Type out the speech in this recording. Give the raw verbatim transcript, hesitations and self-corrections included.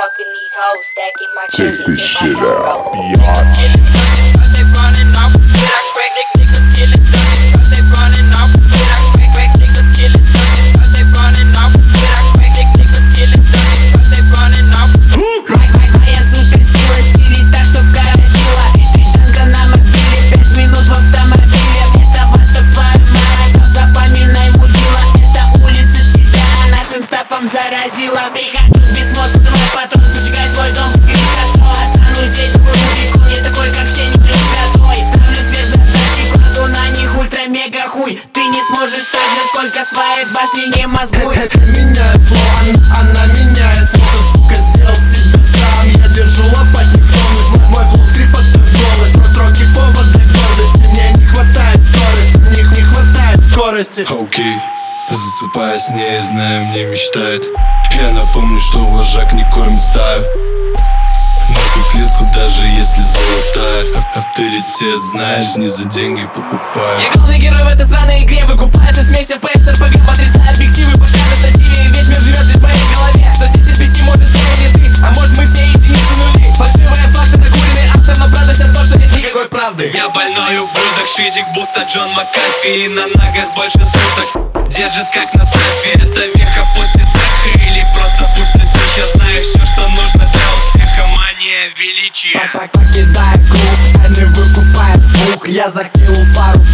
fucking these hoes, stacking my Check chest. this shit out, Bitch. Заразила, прихожу без мод, думаю, патрон, поджигай свой дом, скрипка сто. Останусь здесь, такой рубикон, я такой, как все, не трёх святой. Ставлю сверхзадачи, кладу на них ультра-мега хуй. Ты не сможешь так же, сколько своей башни не мозгуй. Меняет флоу, она, она меняет фото, сука, сделал себя сам. Я держу лопатник в тонусе, мой флоу скрипотный голос. Но троки повод для гордости, мне не хватает скорости, в них не хватает скорости. Окей. Засыпая с ней, знаю, мне мечтает. Я напомню, что вожак не кормит стаю. Нахуй клетку, даже если золотая. Ав- Авторитет, знаешь, не за деньги покупаю. Я главный герой в этой сраной игре, выкупает из смеси фейс, РПГ, потрясая объективы, башка на стативе, весь мир живет лишь в моей голове. Что здесь эн пи си может целый ты, а может мы все единицы нули. Фальшивые факты, накуренный автор, но правда вся то, что нет никакой правды. Я больной ублюдок, шизик, будто Джон Макафи. И на ногах больше суток держит как на стафе. Это веха после цеха или просто пустой спич. Я знаю все, что нужно для успеха, мания величия. Покидая круг, они выкупают звук. Я закинул пару